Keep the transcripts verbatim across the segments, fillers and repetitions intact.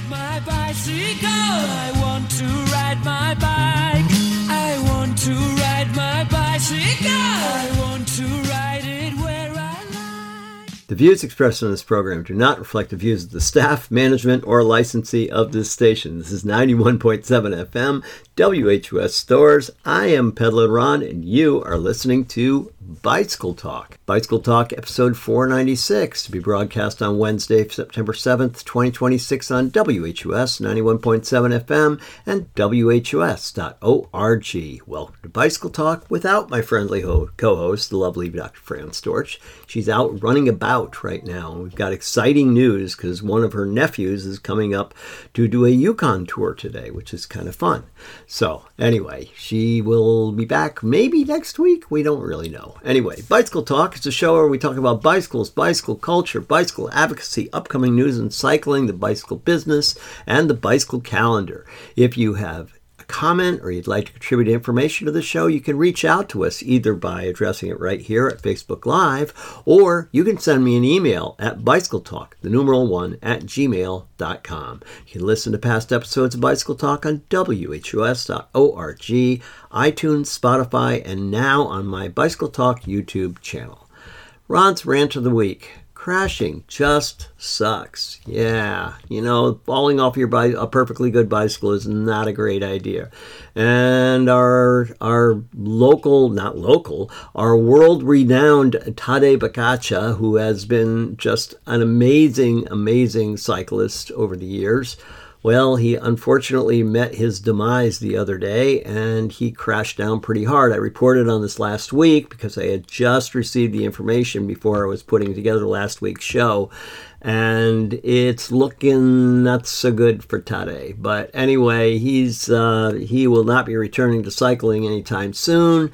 My bicycle, I want to ride my bike. I want to ride my bicycle. I want to ride it where I like. The views expressed on this program do not reflect the views of the staff, management, or licensee of this station. This is ninety-one point seven F M, W H U S Stores. I am Peddler Ron, and you are listening to Bicycle Talk. Bicycle Talk, episode four ninety-six, to be broadcast on Wednesday, September seventh, twenty twenty-six on W H U S ninety-one point seven F M and W H U S dot org. Welcome to Bicycle Talk without my friendly ho- co-host, the lovely Doctor Fran Storch. She's out running about right now. We've got exciting news because one of her nephews is coming up to do a Yukon tour today, which is kind of fun. So anyway, she will be back maybe next week. We don't really know. Anyway, Bicycle Talk is a show where we talk about bicycles, bicycle culture, bicycle advocacy, upcoming news in cycling, the bicycle business, and the bicycle calendar. If you have a comment or you'd like to contribute information to the show, you can reach out to us either by addressing it right here at Facebook Live, or you can send me an email at bicycletalk, the numeral one, at gmail dot com. You can listen to past episodes of Bicycle Talk on W H U S dot org, iTunes, Spotify, and now on my Bicycle Talk YouTube channel. Ron's Rant of the Week. Crashing just sucks. Yeah, you know, falling off your bi- a perfectly good bicycle is not a great idea. And our our local, not local, our world-renowned Tadej Pogačar, who has been just an amazing, amazing cyclist over the years, well, he unfortunately met his demise the other day, and he crashed down pretty hard. I reported on this last week because I had just received the information before I was putting together last week's show, and it's looking not so good for Tadej. But anyway, he's uh, he will not be returning to cycling anytime soon.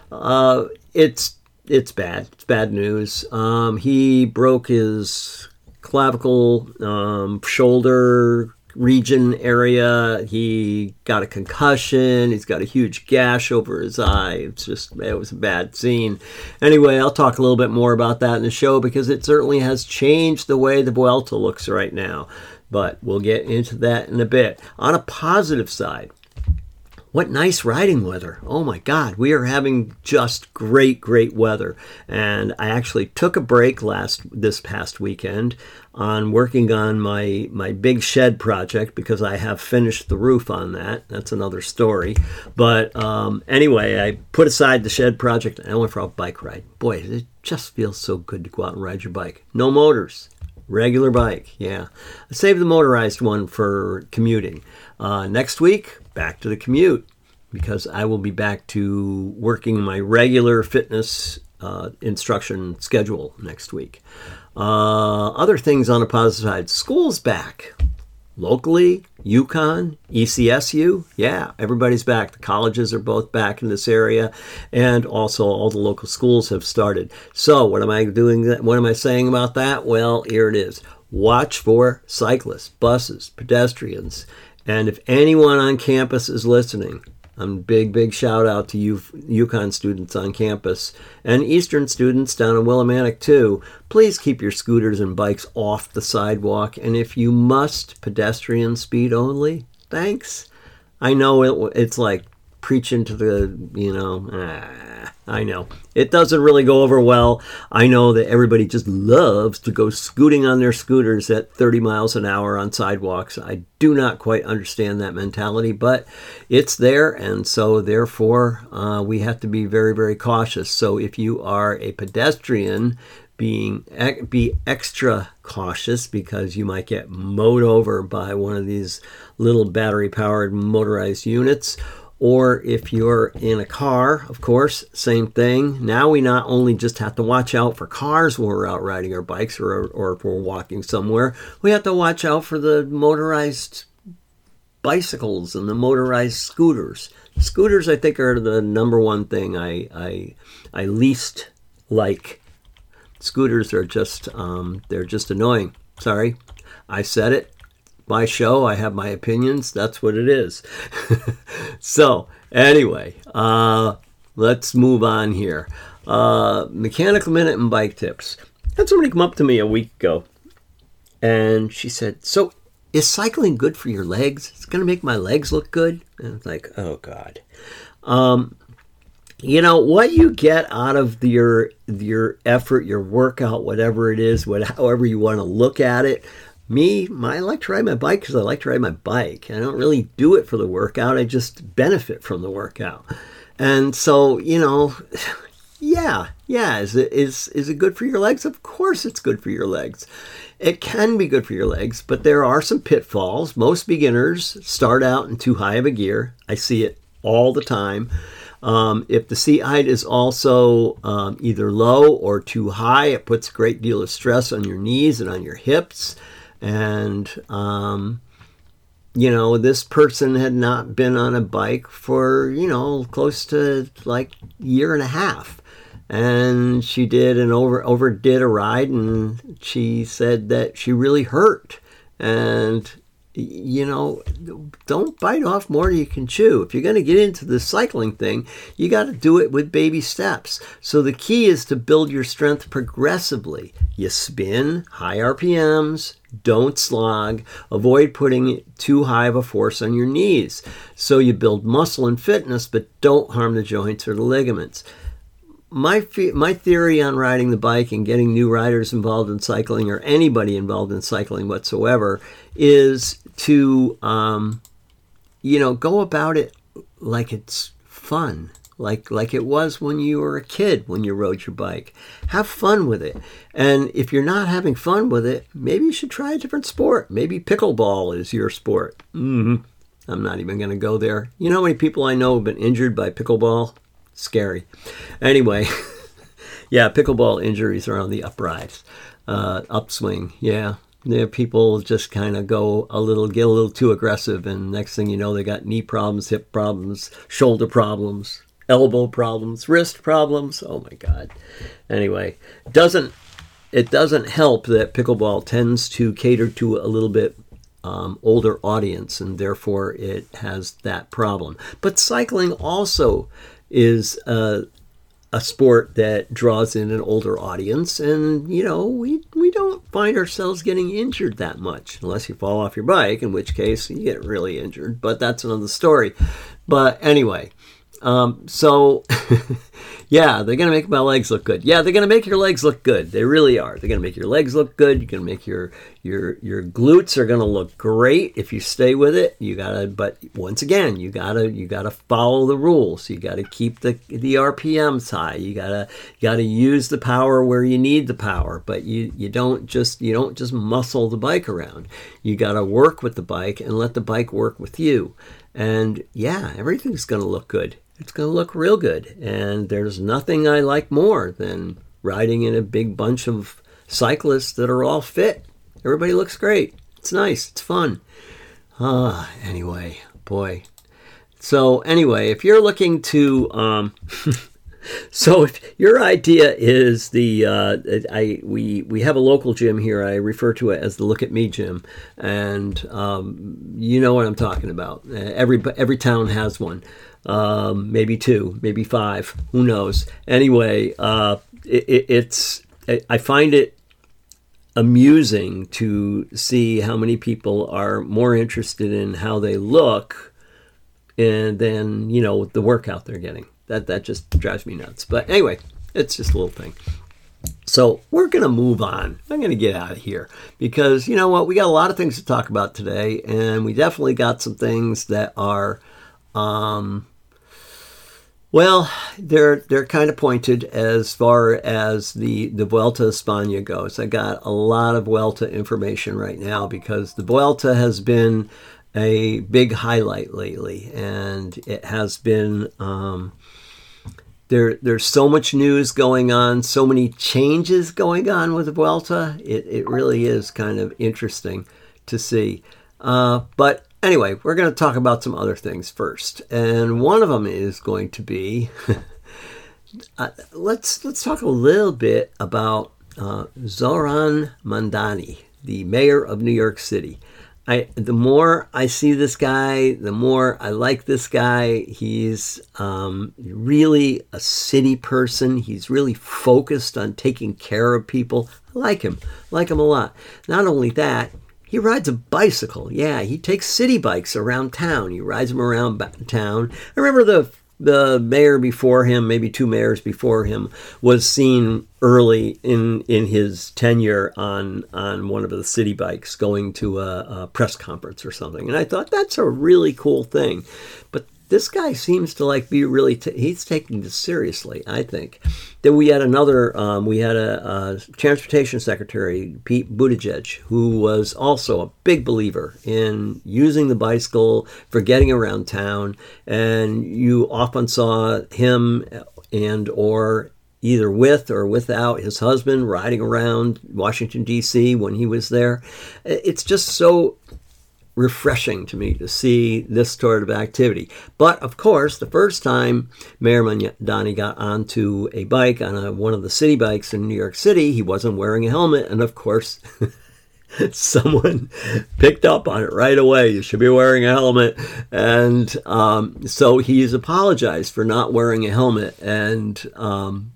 Uh, it's it's bad. It's bad news. Um, he broke his clavicle, um, shoulder region area. He got a concussion. He's got a huge gash over his eye. It's just, it was a bad scene. Anyway, I'll talk a little bit more about that in the show because it certainly has changed the way the Vuelta looks right now. But we'll get into that in a bit. On a positive side, what nice riding weather. Oh my God, we are having just great, great weather. And I actually took a break last this past weekend on working on my, my big shed project because I have finished the roof on that. That's another story. But um, anyway, I put aside the shed project and I went for a bike ride. Boy, it just feels so good to go out and ride your bike. No motors. Regular bike, yeah. I saved the motorized one for commuting. Uh, next week, back to the commute because I will be back to working my regular fitness uh, instruction schedule next week. Uh, other things on the positive side, school's back. Locally, Yukon, E C S U, yeah, everybody's back. The colleges are both back in this area, and also all the local schools have started. So what am I doing? What am I saying about that? Well, here it is. Watch for cyclists, buses, pedestrians, and if anyone on campus is listening, I'm big, big shout out to you Yukon students on campus and Eastern students down in Willimantic too. Please keep your scooters and bikes off the sidewalk. And if you must, pedestrian speed only. Thanks. I know it, it's like preaching to the, you know, ah, I know. It doesn't really go over well. I know that everybody just loves to go scooting on their scooters at thirty miles an hour on sidewalks. I do not quite understand that mentality, but it's there, and so therefore uh, we have to be very, very cautious. So if you are a pedestrian, being be extra cautious because you might get mowed over by one of these little battery-powered motorized units. Or if you're in a car, of course, same thing. Now we not only just have to watch out for cars when we're out riding our bikes or, or if we're walking somewhere, we have to watch out for the motorized bicycles and the motorized scooters. Scooters, I think, are the number one thing I I, I least like. Scooters are just, um, they're just annoying. Sorry, I said it. My show, I have my opinions. That's what it is. So, anyway, uh, let's move on here. Uh, Mechanical Minute and Bike Tips. I had somebody come up to me a week ago, and she said, so is cycling good for your legs? It's going to make my legs look good? And it's like, oh, God. Um, you know, what you get out of the, your your effort, your workout, whatever it is, what, however you want to look at it, me, my, I like to ride my bike because I like to ride my bike. I don't really do it for the workout. I just benefit from the workout. And so, you know, yeah, yeah. Is it, is, is it good for your legs? Of course it's good for your legs. It can be good for your legs, but there are some pitfalls. Most beginners start out in too high of a gear. I see it all the time. Um, if the seat height is also um, either low or too high, it puts a great deal of stress on your knees and on your hips. And, um, you know, this person had not been on a bike for, you know, close to like a year and a half. And she did an over overdid a ride, and she said that she really hurt. And, you know, don't bite off more than you can chew. If you're going to get into the cycling thing, you got to do it with baby steps. So the key is to build your strength progressively. You spin, high R P Ms, don't slog, avoid putting too high of a force on your knees. So you build muscle and fitness, but don't harm the joints or the ligaments. My my theory on riding the bike and getting new riders involved in cycling, or anybody involved in cycling whatsoever, is to, um, you know, go about it like it's fun, like like it was when you were a kid when you rode your bike. Have fun with it. And if you're not having fun with it, maybe you should try a different sport. Maybe pickleball is your sport. Mm-hmm. I'm not even going to go there. You know how many people I know have been injured by pickleball? Scary. Anyway, yeah, pickleball injuries are on the uprise, uh, upswing. Yeah, there people just kind of go a little, get a little too aggressive, and next thing you know, they got knee problems, hip problems, shoulder problems, elbow problems, wrist problems. Oh my God. Anyway, doesn't it doesn't help that pickleball tends to cater to a little bit Um, older audience, and therefore it has that problem. But cycling also is a, a sport that draws in an older audience, and you know we we don't find ourselves getting injured that much unless you fall off your bike, in which case you get really injured, but that's another story. But anyway, um, so yeah, they're going to make my legs look good. Yeah, they're going to make your legs look good. They really are. They're going to make your legs look good. You're going to make your your your glutes are going to look great if you stay with it. You got to, but once again, you got to you got to follow the rules. You got to keep the the R P Ms high. You got to you got to use the power where you need the power, but you you don't just you don't just muscle the bike around. You got to work with the bike and let the bike work with you. And yeah, everything's going to look good. It's going to look real good. And there's nothing I like more than riding in a big bunch of cyclists that are all fit. Everybody looks great. It's nice. It's fun. Ah, anyway, boy. So anyway, if you're looking to, um, so if your idea is the, uh, I we we have a local gym here. I refer to it as the Look at Me gym, and um, you know what I'm talking about. Every every town has one. Um, maybe two, maybe five, who knows? Anyway, uh, it, it, it's, I find it amusing to see how many people are more interested in how they look and then, you know, the workout they're getting. That, that just drives me nuts. But anyway, it's just a little thing. So we're going to move on. I'm going to get out of here because, you know what, we got a lot of things to talk about today, and we definitely got some things that are, um, well, they're they're kind of pointed as far as the, the Vuelta a España goes. I got a lot of Vuelta information right now because the Vuelta has been a big highlight lately, and it has been um, there. There's so much news going on, so many changes going on with the Vuelta. It it really is kind of interesting to see, uh, but. Anyway, we're going to talk about some other things first, and one of them is going to be uh, let's let's talk a little bit about uh, Zohran Mamdani, the mayor of New York City. I the more I see this guy, the more I like this guy. He's um, really a city person. He's really focused on taking care of people. I like him, I like him a lot. Not only that. He rides a bicycle. Yeah, he takes city bikes around town. He rides them around ba- town. I remember the the mayor before him, maybe two mayors before him, was seen early in in his tenure on on one of the city bikes going to a, a press conference or something. And I thought, that's a really cool thing. But this guy seems to like be really, t- he's taking this seriously, I think. Then we had another, um, we had a, a transportation secretary, Pete Buttigieg, who was also a big believer in using the bicycle for getting around town. And you often saw him and or either with or without his husband riding around Washington, D C when he was there. It's just so refreshing to me to see this sort of activity. But of course, the first time Mayor Mamdani got onto a bike, on a, one of the city bikes in New York City, he wasn't wearing a helmet. And of course, someone picked up on it right away. You should be wearing a helmet. And um, so he's apologized for not wearing a helmet. And um,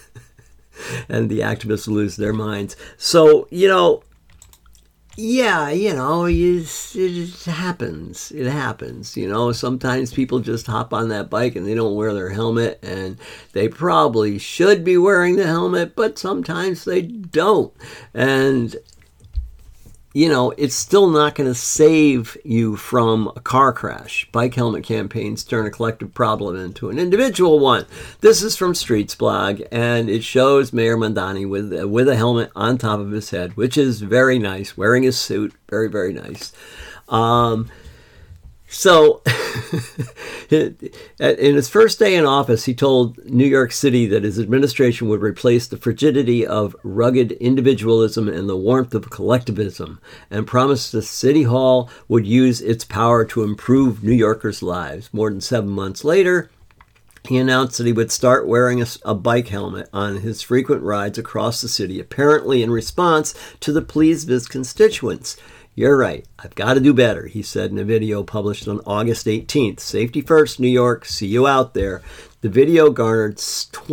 and the activists lose their minds. So, you know, yeah, you know, it, it happens. It happens. You know, sometimes people just hop on that bike and they don't wear their helmet, and they probably should be wearing the helmet, but sometimes they don't. And, you know, it's still not going to save you from a car crash. Bike helmet campaigns turn a collective problem into an individual one. This is from Streets Blog, and it shows Mayor Mamdani with, uh, with a helmet on top of his head, which is very nice, wearing his suit, very, very nice. Um, so, in his first day in office, he told New York City that his administration would replace the frigidity of rugged individualism and the warmth of collectivism, and promised the City Hall would use its power to improve New Yorkers' lives. More than seven months later, he announced that he would start wearing a, a bike helmet on his frequent rides across the city, apparently in response to the pleas of his constituents. You're right. I've got to do better, he said in a video published on August eighteenth. Safety first, New York. See you out there. The video garnered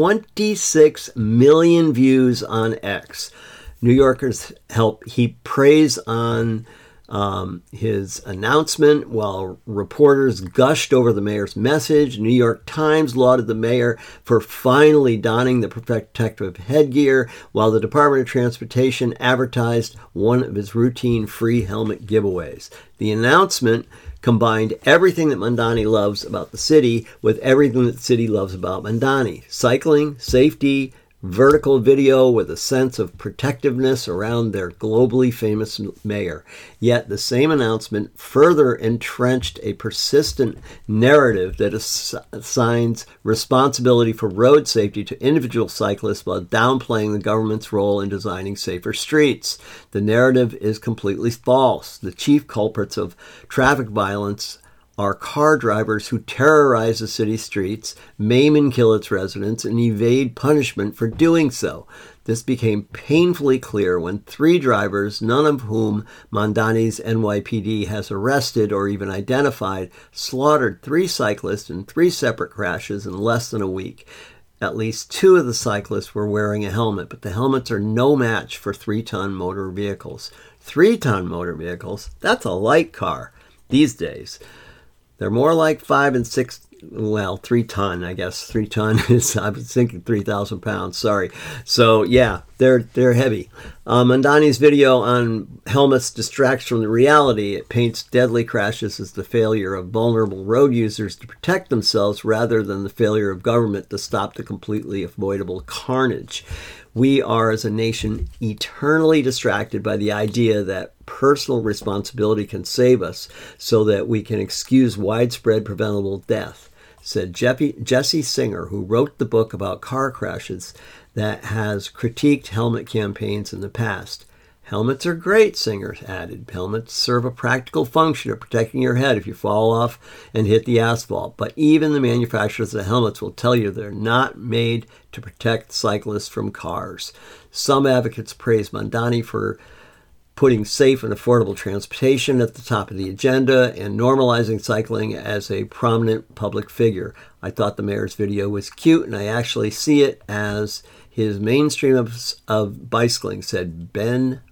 twenty-six million views on X. New Yorkers help heap praise on um, his announcement, while reporters gushed over the mayor's message. New York Times lauded the mayor for finally donning the protective headgear, while the Department of Transportation advertised one of his routine free helmet giveaways. The announcement combined everything that Mamdani loves about the city with everything that the city loves about Mamdani: cycling, safety, vertical video with a sense of protectiveness around their globally famous mayor. Yet the same announcement further entrenched a persistent narrative that ass- assigns responsibility for road safety to individual cyclists while downplaying the government's role in designing safer streets. The narrative is completely false. The chief culprits of traffic violence are car drivers who terrorize the city streets, maim and kill its residents, and evade punishment for doing so. This became painfully clear when three drivers, none of whom Mamdani's N Y P D has arrested or even identified, slaughtered three cyclists in three separate crashes in less than a week. At least two of the cyclists were wearing a helmet, but the helmets are no match for three-ton motor vehicles. Three-ton motor vehicles? That's a light car these days. They're more like five and six, well, three ton, I guess. Three ton is, I was thinking three thousand pounds, sorry. So, yeah, they're they're heavy. Um, Mamdani's video on helmets distracts from the reality. It paints deadly crashes as the failure of vulnerable road users to protect themselves rather than the failure of government to stop the completely avoidable carnage. We are, as a nation, eternally distracted by the idea that personal responsibility can save us so that we can excuse widespread preventable death, said Jesse Singer, who wrote the book about car crashes that has critiqued helmet campaigns in the past. Helmets are great, Singer added. Helmets serve a practical function of protecting your head if you fall off and hit the asphalt. But even the manufacturers of helmets will tell you they're not made to protect cyclists from cars. Some advocates praise Mamdani for putting safe and affordable transportation at the top of the agenda and normalizing cycling as a prominent public figure. I thought the mayor's video was cute, and I actually see it as his mainstream of, of bicycling, said Ben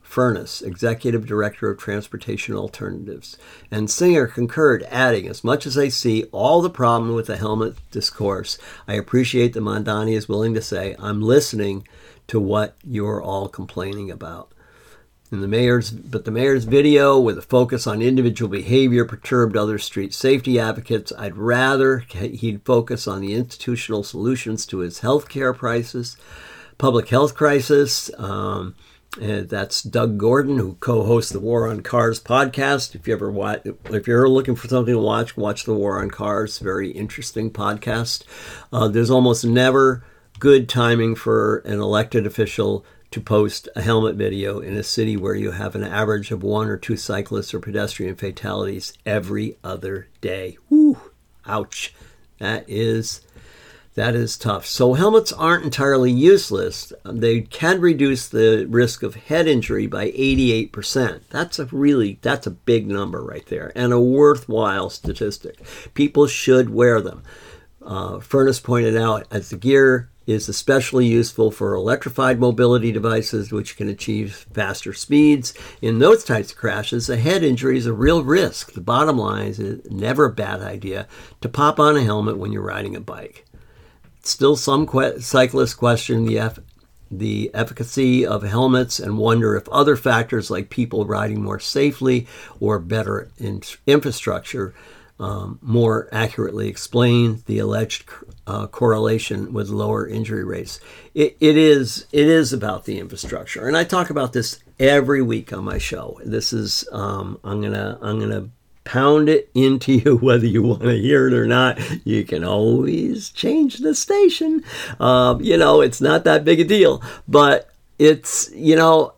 Furness, Executive Director of Transportation Alternatives. And Singer concurred, adding, as much as I see all the problem with the helmet discourse, I appreciate that Mamdani is willing to say, I'm listening to what you're all complaining about. And the mayor's, but the mayor's video with a focus on individual behavior perturbed other street safety advocates. I'd rather he'd focus on the institutional solutions to his health care crisis, public health crisis. Um, and that's Doug Gordon, who co-hosts the War on Cars podcast. If you ever watch, if you're looking for something to watch, watch the War on Cars. Very interesting podcast. Uh, there's almost never good timing for an elected official to post a helmet video in a city where you have an average of one or two cyclists or pedestrian fatalities every other day. Whew, ouch. That is, that is tough. So helmets aren't entirely useless. They can reduce the risk of head injury by eighty-eight percent. That's a really, that's a big number right there, and a worthwhile statistic. People should wear them. Uh, Furness pointed out, as the gear is especially useful for electrified mobility devices, which can achieve faster speeds. In those types of crashes, a head injury is a real risk. The bottom line is it's never a bad idea to pop on a helmet when you're riding a bike. Still, some que- cyclists question the, eff- the efficacy of helmets and wonder if other factors like people riding more safely or better in- infrastructure Um, more accurately explain the alleged uh, correlation with lower injury rates. It, it is it is about the infrastructure, and I talk about this every week on my show. This is um, I'm gonna I'm gonna pound it into you whether you want to hear it or not. You can always change the station. Um, you know, it's not that big a deal, but it's you know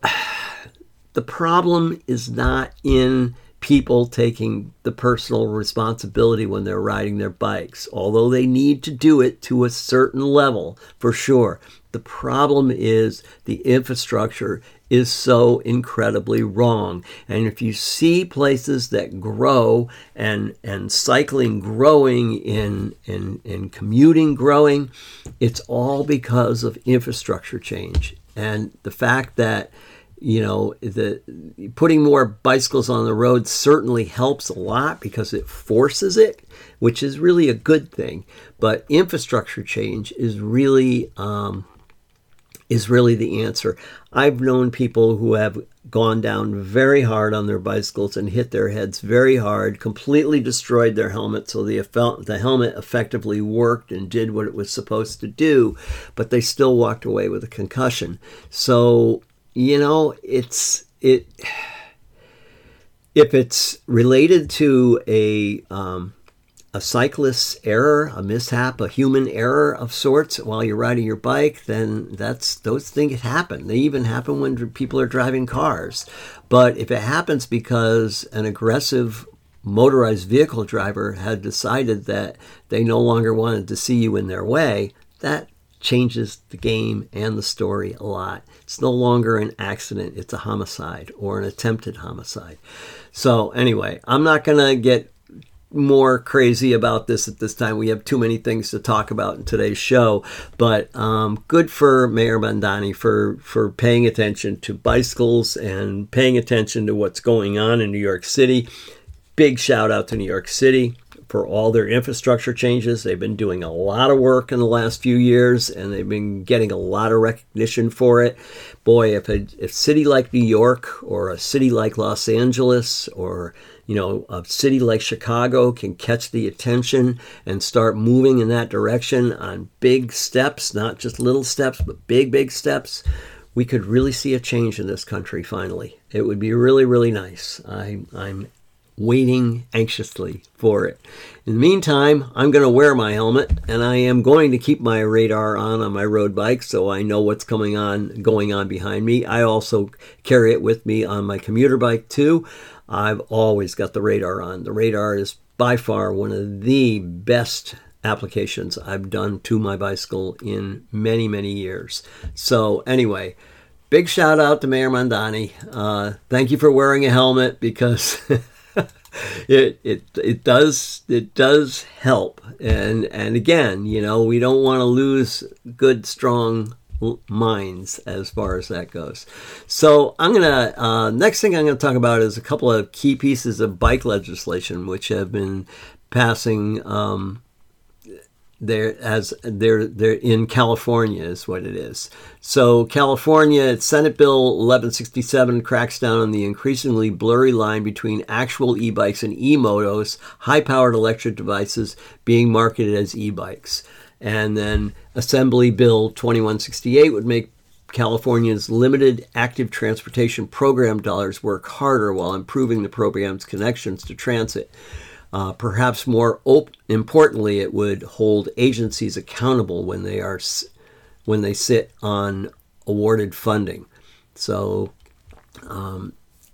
the problem is not in people taking the personal responsibility when they're riding their bikes, although they need to do it to a certain level, for sure. The problem is the infrastructure is so incredibly wrong. And if you see places that grow and and cycling growing in, in, in commuting growing, it's all because of infrastructure change. And the fact that You know, the putting more bicycles on the road certainly helps a lot because it forces it, which is really a good thing. But infrastructure change is really um, is really the answer. I've known people who have gone down very hard on their bicycles and hit their heads very hard, completely destroyed their helmet, so the the helmet effectively worked and did what it was supposed to do, but they still walked away with a concussion. So You know, it's it. If it's related to a um, a cyclist's error, a mishap, a human error of sorts while you're riding your bike, then that's those things happen. They even happen when people are driving cars. But if it happens because an aggressive motorized vehicle driver had decided that they no longer wanted to see you in their way, that changes the game and the story a lot. It's no longer an accident, it's a homicide or an attempted homicide. So anyway, I'm not going to get more crazy about this at this time. We have too many things to talk about in today's show, but um, good for Mayor Mamdani for, for paying attention to bicycles and paying attention to what's going on in New York City. Big shout out to New York City for all their infrastructure changes. They've been doing a lot of work in the last few years, and they've been getting a lot of recognition for it. Boy, if a, if a city like New York or a city like Los Angeles or you know a city like Chicago can catch the attention and start moving in that direction on big steps, not just little steps, but big, big steps, we could really see a change in this country finally. It would be really, really nice. I, I'm waiting anxiously for it. In the meantime, I'm going to wear my helmet, and I am going to keep my radar on on my road bike so I know what's coming on, going on behind me. I also carry it with me on my commuter bike too. I've always got the radar on. The radar is by far one of the best applications I've done to my bicycle in many, many years. So anyway, big shout out to Mayor Mamdani. Uh, thank you for wearing a helmet because It it it does it does help, and and again, you know, we don't want to lose good, strong minds as far as that goes. So I'm going to, uh, next thing I'm going to talk about is a couple of key pieces of bike legislation which have been passing um, there as they're, they're in California is what it is. So California, Senate Bill eleven sixty-seven cracks down on the increasingly blurry line between actual e-bikes and e-motos, high-powered electric devices being marketed as e-bikes. And then Assembly Bill twenty-one sixty-eight would make California's limited active transportation program dollars work harder while improving the program's connections to transit. Uh, perhaps more op- importantly, it would hold agencies accountable when they are when they sit on awarded funding. So, um,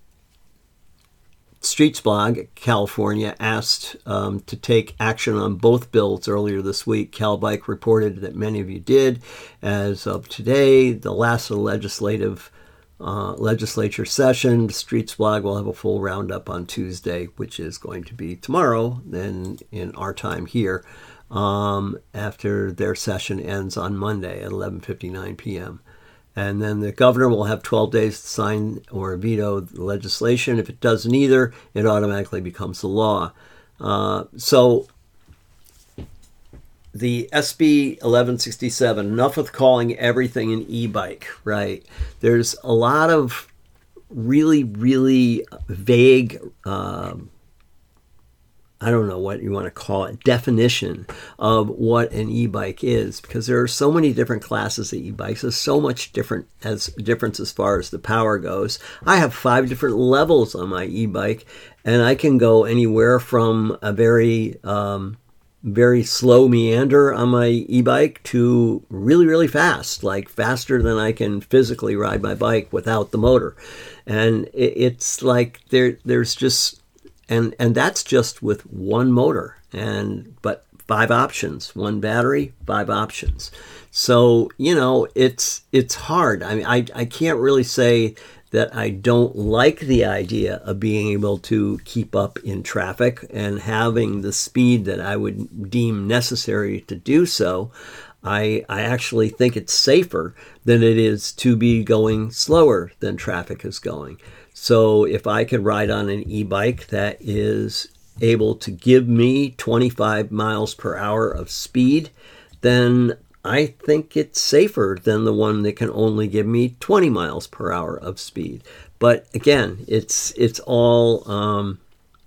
Streets Blog, California, asked um, to take action on both bills earlier this week. CalBike reported that many of you did. As of today, the last of the legislative uh, legislature session, Streets Blog will have a full roundup on Tuesday, which is going to be tomorrow, then in our time here, um, after their session ends on Monday at eleven fifty-nine p.m. And then the governor will have twelve days to sign or veto the legislation. If it does neither, it automatically becomes the law. Uh, so the S B eleven sixty-seven, enough with calling everything an e-bike, right? There's a lot of really, really vague, uh, I don't know what you want to call it, definition of what an e-bike is, because there are so many different classes of e-bikes. There's so much different as difference as far as the power goes. I have five different levels on my e-bike, and I can go anywhere from a very um, very slow meander on my e-bike to really, really fast, like faster than I can physically ride my bike without the motor. And it, it's like there there's just And and that's just with one motor, and but five options, one battery, five options. So, you know, it's it's hard. I mean, I, I can't really say that I don't like the idea of being able to keep up in traffic and having the speed that I would deem necessary to do so. I, I actually think it's safer than it is to be going slower than traffic is going. So if I could ride on an e-bike that is able to give me twenty-five miles per hour of speed, then I think it's safer than the one that can only give me twenty miles per hour of speed. But again, it's it's all um,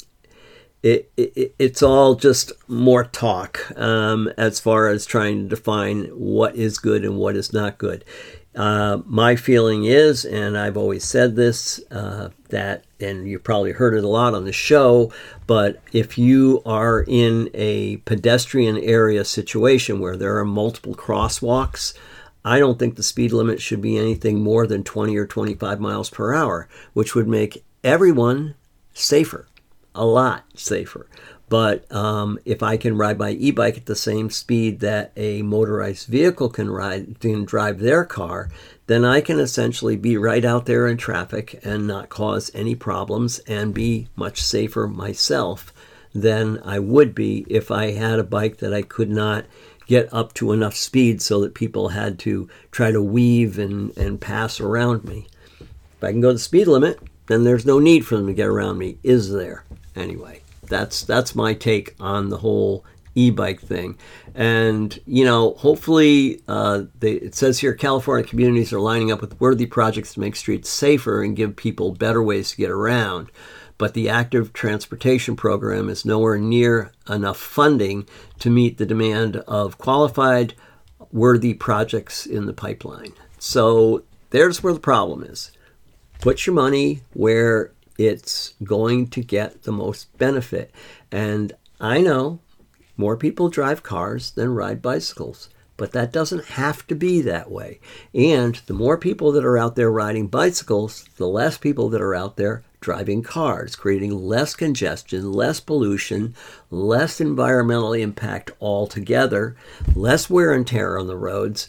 it, it it's all just more talk um, as far as trying to define what is good and what is not good. Uh, my feeling is, and I've always said this, uh, that, and you've probably heard it a lot on the show, but if you are in a pedestrian area situation where there are multiple crosswalks, I don't think the speed limit should be anything more than twenty or twenty-five miles per hour, which would make everyone safer, a lot safer. But um, if I can ride my e-bike at the same speed that a motorized vehicle can ride, can drive their car, then I can essentially be right out there in traffic and not cause any problems and be much safer myself than I would be if I had a bike that I could not get up to enough speed so that people had to try to weave and, and pass around me. If I can go the speed limit, then there's no need for them to get around me, is there? Anyway. That's that's my take on the whole e-bike thing. And, you know, hopefully, uh, they, it says here, California communities are lining up with worthy projects to make streets safer and give people better ways to get around. But the active transportation program is nowhere near enough funding to meet the demand of qualified, worthy projects in the pipeline. So there's where the problem is. Put your money where it's going to get the most benefit. And I know more people drive cars than ride bicycles, but that doesn't have to be that way. And the more people that are out there riding bicycles, the less people that are out there driving cars, creating less congestion, less pollution, less environmental impact altogether, less wear and tear on the roads.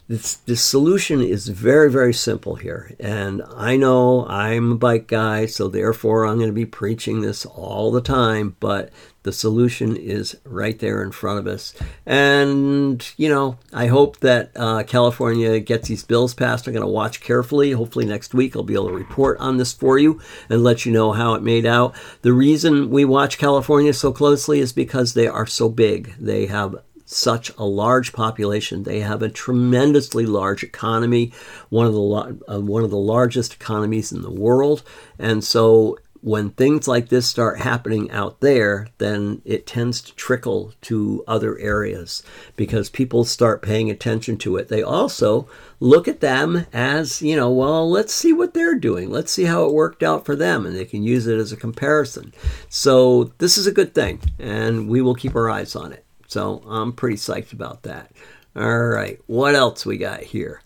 This, this solution is very, very simple here. And I know I'm a bike guy, so therefore I'm going to be preaching this all the time, but the solution is right there in front of us. And, you know, I hope that uh, California gets these bills passed. I'm going to watch carefully. Hopefully next week I'll be able to report on this for you and let you know how it made out. The reason we watch California so closely is because they are so big. They have such a large population. They have a tremendously large economy, one of the uh, one of the largest economies in the world. And so when things like this start happening out there, then it tends to trickle to other areas because people start paying attention to it. They also look at them as, you know, well, let's see what they're doing. Let's see how it worked out for them, and they can use it as a comparison. So this is a good thing, and we will keep our eyes on it. So I'm pretty psyched about that. All right, what else we got here?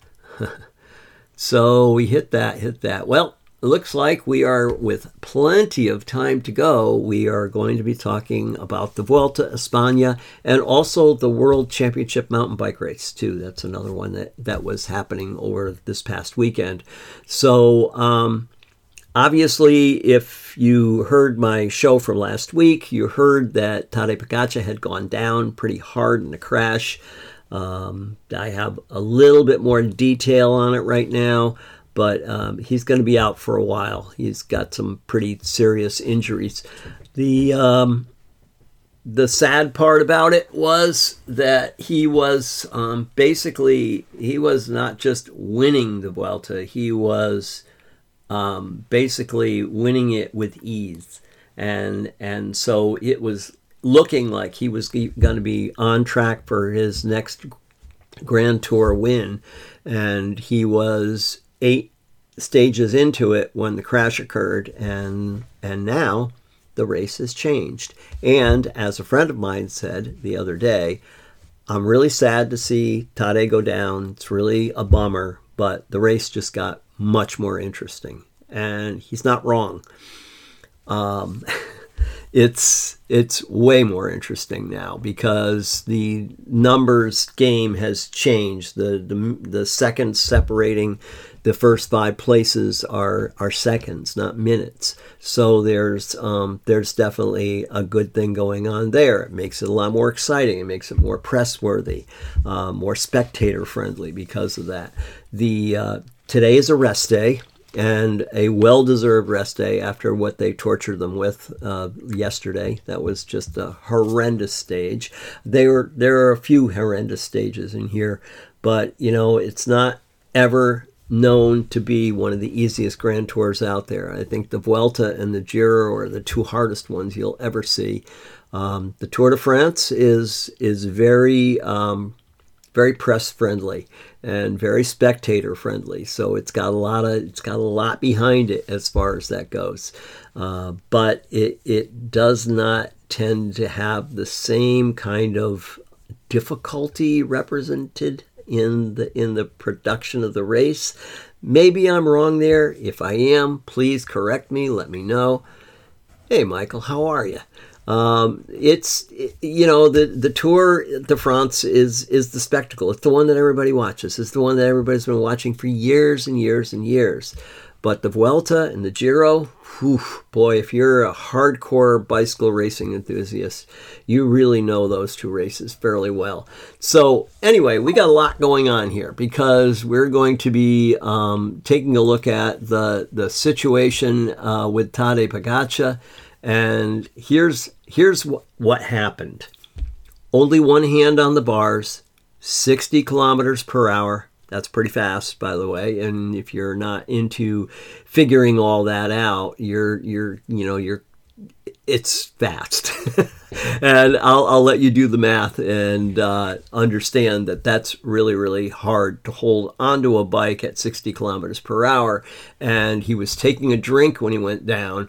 So we hit that, hit that. Well, it looks like we are, with plenty of time to go, we are going to be talking about the Vuelta a España and also the World Championship mountain bike race, too. That's another one that, that was happening over this past weekend. So, um, obviously, if you heard my show from last week, you heard that Tadej Pogačar had gone down pretty hard in a crash. Um, I have a little bit more detail on it right now, but um, he's going to be out for a while. He's got some pretty serious injuries. The um, the sad part about it was that he was um, basically, he was not just winning the Vuelta, he was Um, basically winning it with ease. And and so it was looking like he was going to be on track for his next Grand Tour win. And he was eight stages into it when the crash occurred. And, and now the race has changed. And as a friend of mine said the other day, I'm really sad to see Tadej go down. It's really a bummer, but the race just got much more interesting, and he's not wrong. Um, it's it's way more interesting now because the numbers game has changed. The the, the seconds separating the first five places are are seconds, not minutes. So there's um, there's definitely a good thing going on there. It makes it a lot more exciting. It makes it more press worthy, uh, more spectator friendly because of that. The uh, Today is a rest day, and a well-deserved rest day after what they tortured them with uh, yesterday. That was just a horrendous stage. There, there are a few horrendous stages in here, but, you know, it's not ever known to be one of the easiest Grand Tours out there. I think the Vuelta and the Giro are the two hardest ones you'll ever see. Um, the Tour de France is is very... Um, very press friendly and very spectator friendly. So it's got a lot of it's got a lot behind it as far as that goes. Uh, but it it does not tend to have the same kind of difficulty represented in the in the production of the race. Maybe I'm wrong there. If I am, please correct me. Let me know. Hey, Michael, how are you? Um, it's, you know, the, the Tour de France is, is the spectacle. It's the one that everybody watches. It's the one that everybody's been watching for years and years and years. But the Vuelta and the Giro, whew, boy, if you're a hardcore bicycle racing enthusiast, you really know those two races fairly well. So anyway, we got a lot going on here because we're going to be um, taking a look at the, the situation uh, with Tadej Pogačar. And here's here's wh- what happened. Only one hand on the bars, sixty kilometers per hour. That's pretty fast, by the way. And if you're not into figuring all that out, you're you're you know you're it's fast. And I'll I'll let you do the math and uh, understand that that's really really hard to hold onto a bike at sixty kilometers per hour. And he was taking a drink when he went down.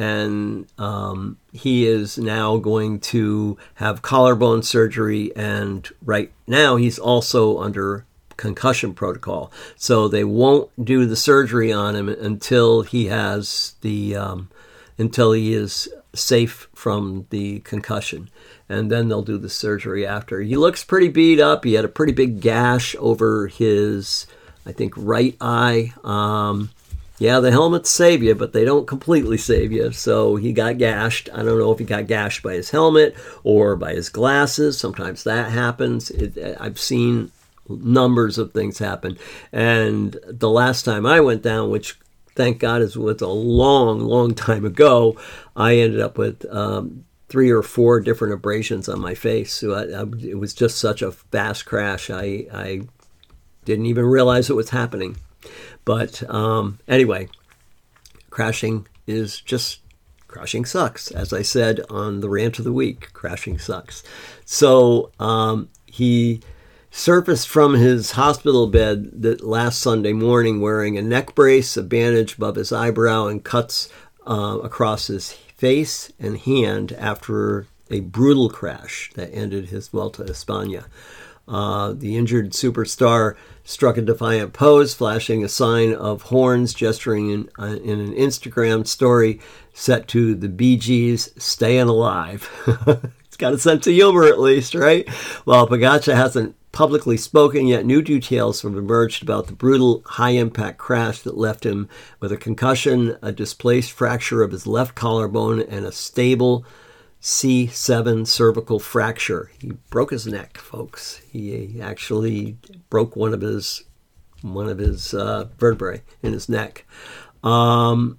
And um, he is now going to have collarbone surgery, and right now he's also under concussion protocol. So they won't do the surgery on him until he has the um, until he is safe from the concussion. And then they'll do the surgery after. He looks pretty beat up. He had a pretty big gash over his, I think, right eye. Um, yeah, the helmets save you, but they don't completely save you. So he got gashed. I don't know if he got gashed by his helmet or by his glasses. Sometimes that happens. It, I've seen numbers of things happen. And the last time I went down, which thank God is was a long, long time ago, I ended up with um, three or four different abrasions on my face. So I, I, it was just such a fast crash. I, I didn't even realize it was happening. But um, anyway, crashing is just, crashing sucks. As I said on the rant of the week, crashing sucks. So um, he surfaced from his hospital bed that last Sunday morning wearing a neck brace, a bandage above his eyebrow, and cuts uh, across his face and hand after a brutal crash that ended his Vuelta a España. Uh, the injured superstar struck a defiant pose, flashing a sign of horns, gesturing in, uh, in an Instagram story set to the Bee Gees' Staying Alive. It's got a sense of humor at least, right? Well, Pogačar hasn't publicly spoken yet. New details have emerged about the brutal high-impact crash that left him with a concussion, a displaced fracture of his left collarbone, and a stable C seven cervical fracture. He broke his neck, folks. He actually broke one of his one of his uh, vertebrae in his neck. Um,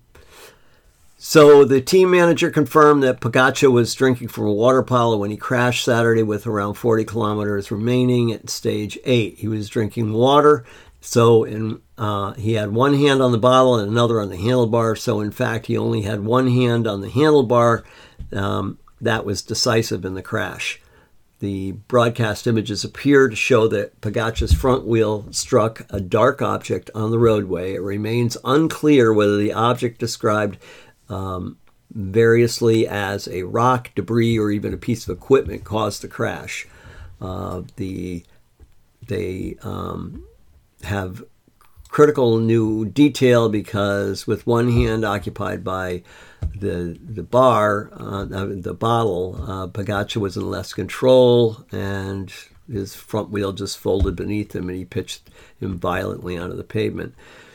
so the team manager confirmed that Pogačar was drinking from a water polo when he crashed Saturday with around forty kilometers remaining at stage eight. He was drinking water, so in, uh, he had one hand on the bottle and another on the handlebar. So in fact, he only had one hand on the handlebar. Um, That was decisive in the crash. The broadcast images appear to show that Pogačar's front wheel struck a dark object on the roadway. It remains unclear whether the object described um, variously as a rock, debris, or even a piece of equipment caused the crash. Uh, the they um, have critical new detail because with one hand occupied by the the bar, uh, the bottle, uh, Pogačar was in less control, and his front wheel just folded beneath him, and he pitched him violently onto the pavement.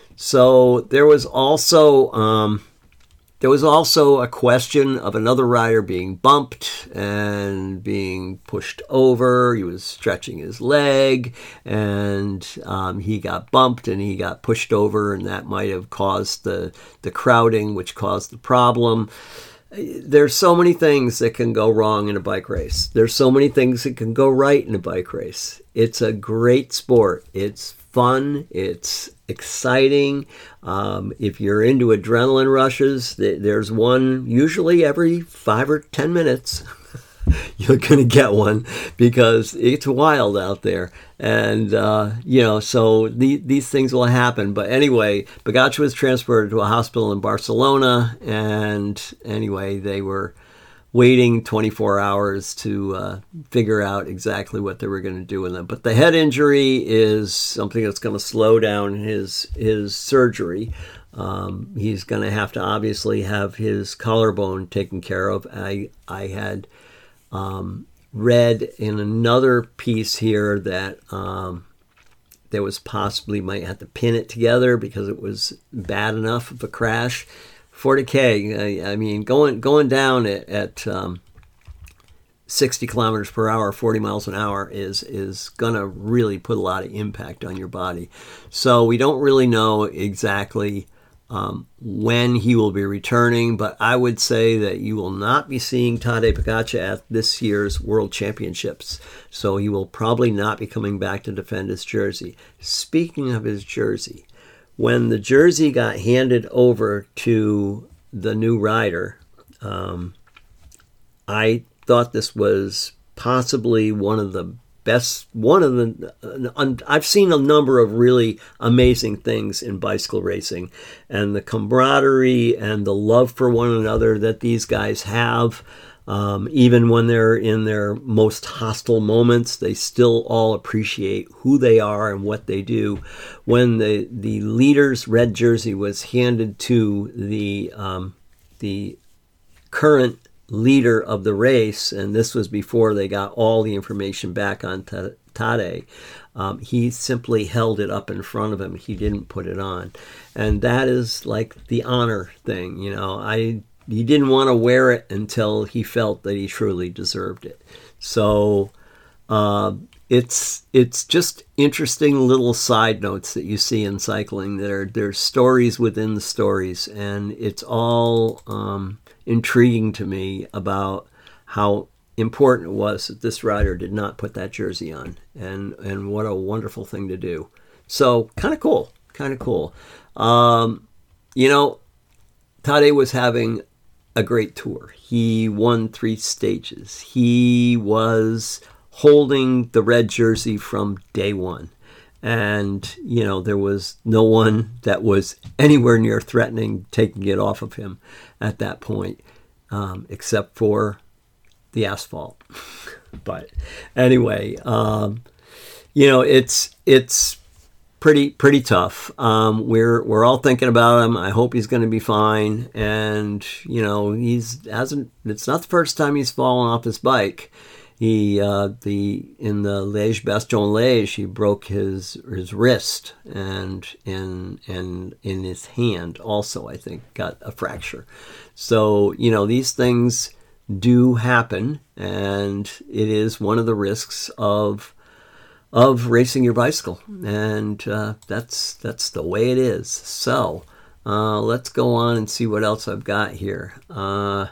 So there was also um, there was also a question of another rider being bumped and being pushed over. He was stretching his leg, and um, he got bumped and he got pushed over, and that might have caused the, the crowding, which caused the problem. There's so many things that can go wrong in a bike race. There's so many things that can go right in a bike race. It's a great sport. It's fun. It's exciting. Um, if you're into adrenaline rushes, th- there's one usually every five or ten minutes. You're going to get one because it's wild out there. And, uh, you know, so the, these things will happen. But anyway, Pogačar was transported to a hospital in Barcelona. And anyway, they were waiting twenty-four hours to uh, figure out exactly what they were going to do with them. But the head injury is something that's going to slow down his his surgery. Um, he's going to have to obviously have his collarbone taken care of. I I had um, read in another piece here that um, there was possibly might have to pin it together because it was bad enough of a crash. forty K, I, I mean, going going down at, at um, sixty kilometers per hour, forty miles an hour is is going to really put a lot of impact on your body. So we don't really know exactly um, when he will be returning, but I would say that you will not be seeing Tadej Pogačar at this year's World Championships. So he will probably not be coming back to defend his jersey. Speaking of his jersey, when the jersey got handed over to the new rider, um, I thought this was possibly one of the best, one of the, uh, I've seen a number of really amazing things in bicycle racing, and the camaraderie and the love for one another that these guys have. Um, even when they're in their most hostile moments, they still all appreciate who they are and what they do. When the, the leader's red jersey was handed to the um, the current leader of the race, and this was before they got all the information back on Tadej, um, he simply held it up in front of him. He didn't put it on. And that is like the honor thing. You know, I he didn't want to wear it until he felt that he truly deserved it. So uh, it's it's just interesting little side notes that you see in cycling. There there's stories within the stories, and it's all um, intriguing to me about how important it was that this rider did not put that jersey on, and and what a wonderful thing to do. So kind of cool, kind of cool. Um, you know, Tadej was having a great tour. He won three stages. He was holding the red jersey from day one. And, you know, there was no one that was anywhere near threatening taking it off of him at that point, um, except for the asphalt. But anyway, um, you know, it's it's pretty pretty tough. Um, we're we're all thinking about him. I hope he's going to be fine. And you know, he's hasn't. It's not the first time he's fallen off his bike. He uh, the in the Liège Bastogne Liège, he broke his his wrist, and in and in his hand also, I think, got a fracture. So you know, these things do happen, and it is one of the risks of of racing your bicycle, and uh, that's that's the way it is. So uh, let's go on and see what else I've got here. Uh,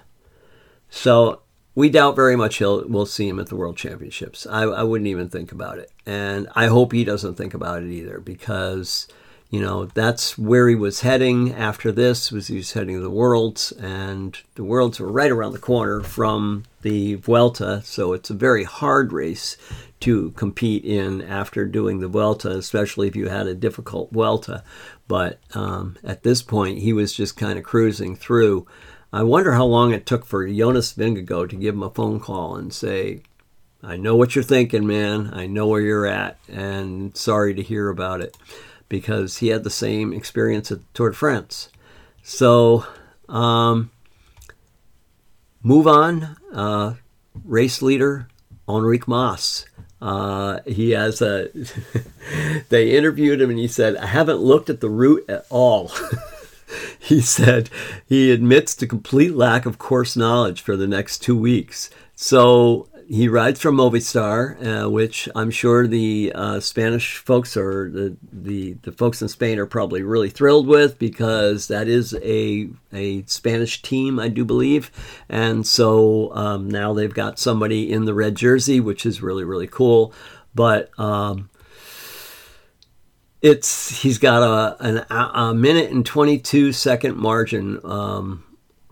so we doubt very much he'll we'll see him at the World Championships. I, I wouldn't even think about it, and I hope he doesn't think about it either, because you know that's where he was heading after this. Was he was heading to the Worlds, and the Worlds were right around the corner from the Vuelta, so it's a very hard race to compete in after doing the Vuelta, especially if you had a difficult Vuelta. But um, at this point, he was just kind of cruising through. I wonder how long it took for Jonas Vingegaard to give him a phone call and say, I know what you're thinking, man. I know where you're at, and sorry to hear about it, because he had the same experience at the Tour de France. So, um, move on. Uh, race leader, Enric Mas. Uh, he has a, they interviewed him and he said, I haven't looked at the route at all. He said he admits to complete lack of course knowledge for the next two weeks. So he rides from Movistar, uh, which I'm sure the uh, Spanish folks or the, the, the folks in Spain are probably really thrilled with, because that is a a Spanish team, I do believe. And so um, now they've got somebody in the red jersey, which is really, really cool. But um, it's he's got a, an, a minute and twenty-two second margin. Um,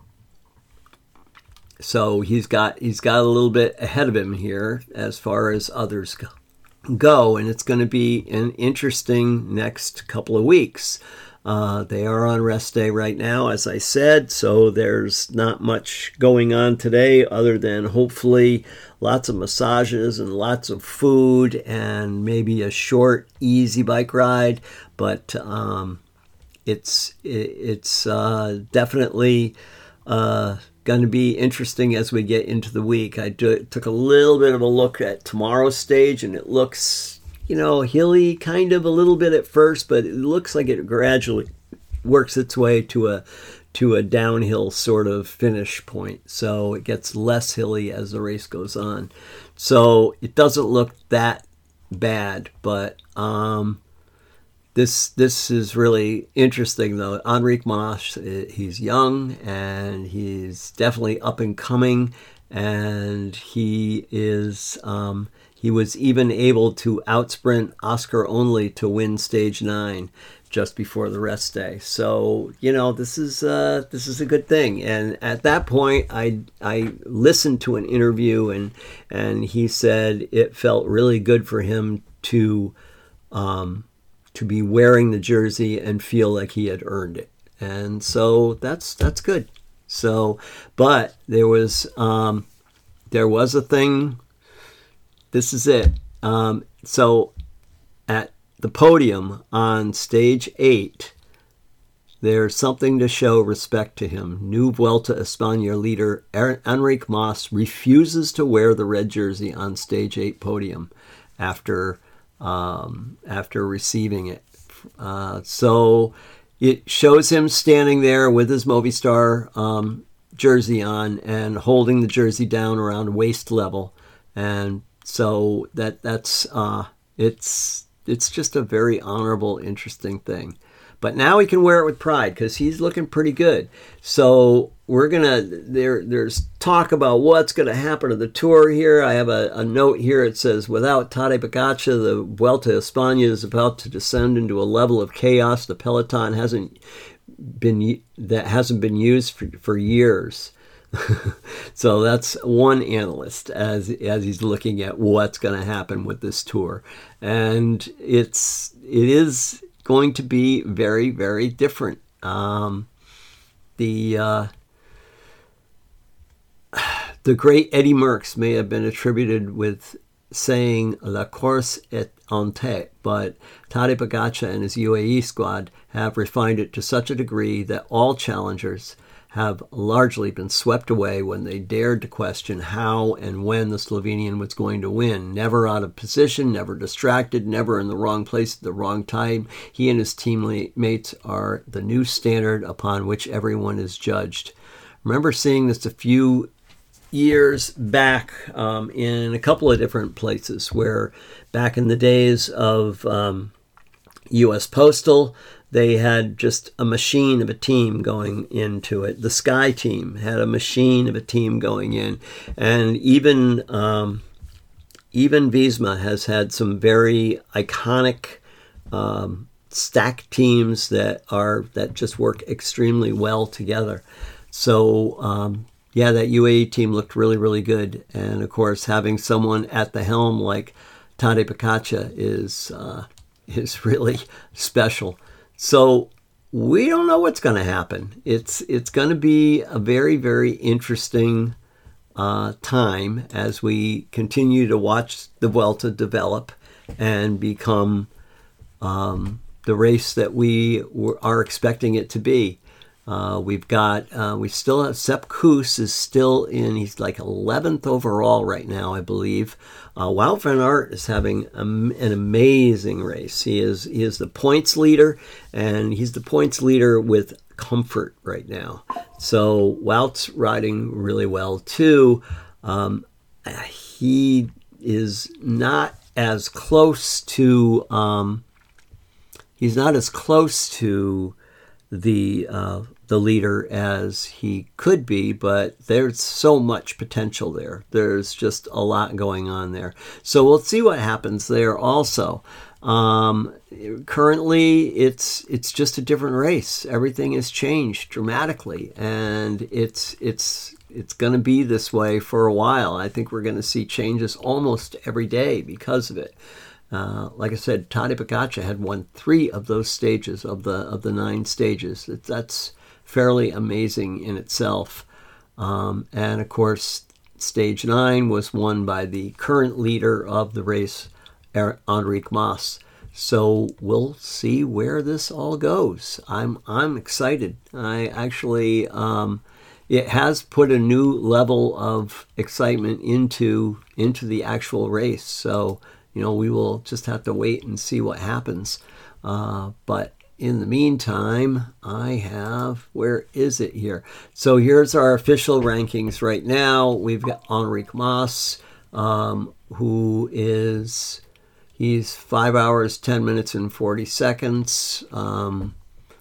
So he's got he's got a little bit ahead of him here as far as others go, go and it's going to be an interesting next couple of weeks. Uh, they are on rest day right now, as I said, so there's not much going on today other than hopefully lots of massages and lots of food and maybe a short, easy bike ride. But um, it's it, it's uh, definitely Uh, going to be interesting as we get into the week. I do, took a little bit of a look at tomorrow's stage, and it looks, you know, hilly kind of a little bit at first, but it looks like it gradually works its way to a to a downhill sort of finish point. So it gets less hilly as the race goes on. So it doesn't look that bad, but um, This this is really interesting, though. Enric Mas, he's young, and he's definitely up and coming, and he is um, he was even able to outsprint Oscar Only to win stage nine just before the rest day. So you know this is uh, this is a good thing. And at that point, I I listened to an interview, and and he said it felt really good for him to. Um, to be wearing the jersey and feel like he had earned it. And so that's that's good. So, but there was um, there was a thing. This is it. Um, so at the podium on stage eight, There's something to show respect to him. New Vuelta España leader Enric Mas refuses to wear the red jersey on stage eight podium after um, after receiving it. Uh, so it shows him standing there with his Movistar um, jersey on and holding the jersey down around waist level, and so that that's uh, it's it's just a very honorable, interesting thing. But now he can wear it with pride because he's looking pretty good. So we're gonna there. There's talk about what's going to happen to the Tour here. I have a, a note here. It says, without Tadej Pogačar, the Vuelta a España is about to descend into a level of chaos the peloton hasn't been that hasn't been used for, for years. So that's one analyst as as he's looking at what's going to happen with this Tour, and it's it is. going to be very, very different. Um, the uh, the great Eddie Merckx may have been attributed with saying La course est en tête, but Tadej Pogačar and his U A E squad have refined it to such a degree that all challengers have largely been swept away when they dared to question how and when the Slovenian was going to win. Never out of position, never distracted, never in the wrong place at the wrong time. He and his teammates are the new standard upon which everyone is judged. Remember seeing this a few years back um, in a couple of different places where back in the days of um, U S Postal, they had just a machine of a team going into it. The Sky team had a machine of a team going in. And even um, even Visma has had some very iconic um, stack teams that are that just work extremely well together. So, um, yeah, that U A E team looked really, really good. And, of course, having someone at the helm like Tadej Pogačar is, uh, is really special. So we don't know what's going to happen. It's it's going to be a very, very interesting uh, time as we continue to watch the Vuelta develop and become um, the race that we were, are expecting it to be. Uh, we've got, uh, we still have, Sepp Kuss is still in, he's like eleventh overall right now, I believe. Uh, Wout van Aert is having a, an amazing race. He is he is the points leader, and he's the points leader with comfort right now. So Wout's riding really well too. Um, he is not as close to, um, he's not as close to the uh, the leader as he could be, but there's so much potential there. There's just a lot going on there. So we'll see what happens there also. Um, currently, it's it's just a different race. Everything has changed dramatically, and it's it's it's going to be this way for a while. I think we're going to see changes almost every day because of it. Uh, like I said, Tadej Pogačar had won three of those stages of the of the nine stages. It, that's fairly amazing in itself. Um, and of course, stage nine was won by the current leader of the race, Enric Mas. So we'll see where this all goes. I'm I'm excited. I actually um, it has put a new level of excitement into into the actual race. So, you know, we will just have to wait and see what happens. Uh, but in the meantime, I have, where is it here? So here's our official rankings right now. We've got Enric Mas, um, who is, he's five hours, ten minutes, and forty seconds. Um,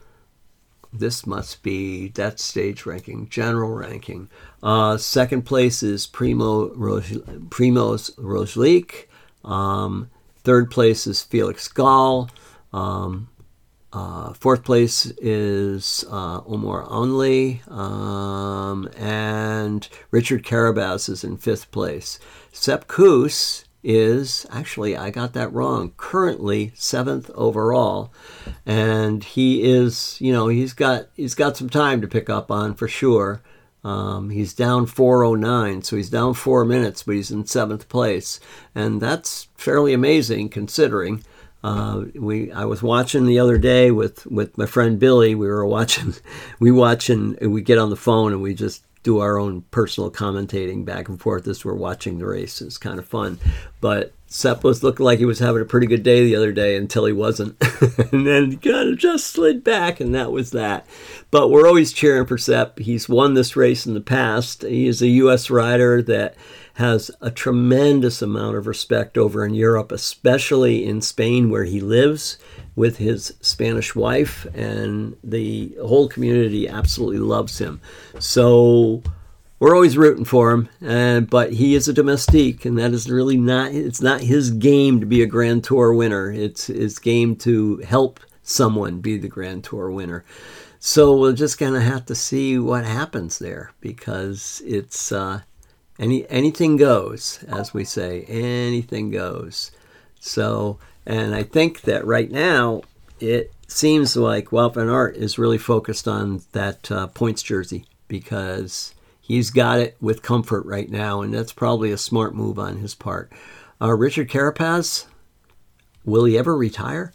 this must be that stage ranking, general ranking. Uh, second place is Primo Roge, Primoz Roglic. Um, third place is Felix Gall. Um, uh, fourth place is uh, Omar Onley. Um, and Richard Carapaz is in fifth place. Sepp Kuss is, actually, I got that wrong, currently seventh overall. And he is, you know, he's got he's got some time to pick up on for sure. Um, he's down four oh nine, so he's down four minutes, but he's in seventh place. And that's fairly amazing considering. Uh, we I was watching the other day with, with my friend Billy. We were watching, we watching, we get on the phone and we just do our own personal commentating back and forth as we're watching the race. It's kind of fun. But Sepp was looking like he was having a pretty good day the other day until he wasn't. And then kind of just slid back, and that was that. But we're always cheering for Sepp. He's won this race in the past. He is a U S rider that has a tremendous amount of respect over in Europe, especially in Spain where he lives with his Spanish wife, and the whole community absolutely loves him. So we're always rooting for him, and but he is a domestique, and that is really not, it's not his game to be a Grand Tour winner. It's his game to help someone be the Grand Tour winner. So we're just going to have to see what happens there, because it's uh, any anything goes, as we say, anything goes. So, and I think that right now it seems like Wout van Aert is really focused on that uh, points jersey, because he's got it with comfort right now, and that's probably a smart move on his part. Uh, Richard Carapaz, will he ever retire?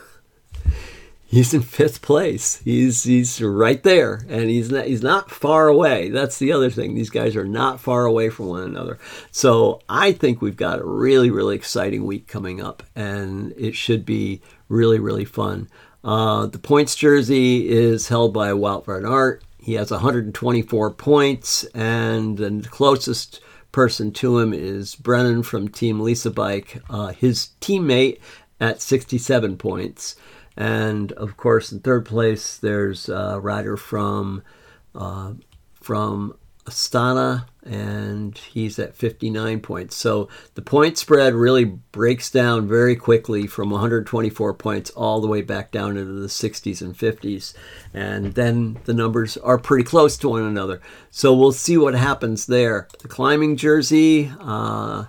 He's in fifth place. He's he's right there, and he's not he's not far away. That's the other thing. These guys are not far away from one another. So I think we've got a really, really exciting week coming up, and it should be really, really fun. Uh, the points jersey is held by Wout van Aert. He has one hundred twenty-four points, and the closest person to him is Brennan from Team Lisa Bike, uh, his teammate at sixty-seven points. And of course, in third place, there's a rider from uh, from Astana, and he's at fifty-nine points. So the point spread really breaks down very quickly from one hundred twenty-four points all the way back down into the sixties and fifties. And then the numbers are pretty close to one another. So we'll see what happens there. The climbing jersey, uh,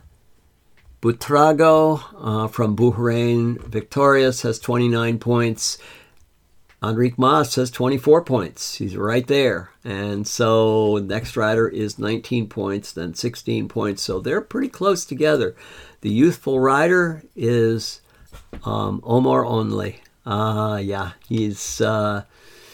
Buitrago uh, from Bahrain Victorious has twenty-nine points. Enric Mas has twenty-four points. He's right there. And so next rider is nineteen points, then sixteen points. So they're pretty close together. The youthful rider is um, Omar Onley. Uh, yeah, he's... Uh,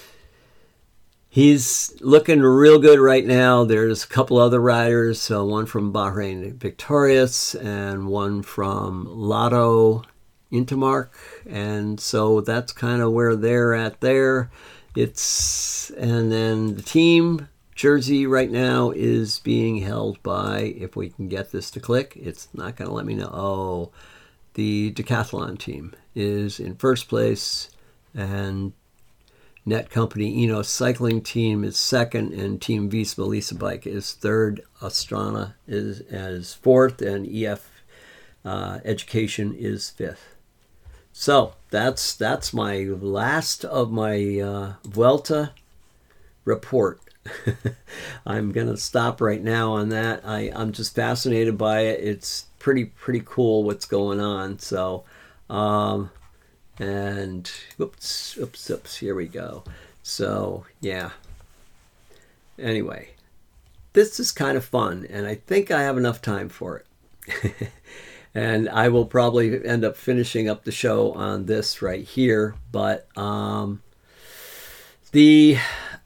He's looking real good right now. There's a couple other riders, uh, one from Bahrain Victorious and one from Lotto Intermark. And so that's kind of where they're at there. It's and then the team jersey right now is being held by, if we can get this to click, it's not going to let me know. Oh, the Decathlon team is in first place, and Net Company Enos Cycling Team is second, and Team Visma Lisa Bike is third. Astana is as fourth, and E F uh, Education is fifth. So that's that's my last of my uh, Vuelta report. I'm gonna stop right now on that. I I'm just fascinated by it. It's pretty pretty cool what's going on. So. Um, And, oops, oops, oops, here we go. So, yeah. Anyway, this is kind of fun, and I think I have enough time for it. And I will probably end up finishing up the show on this right here. But um, the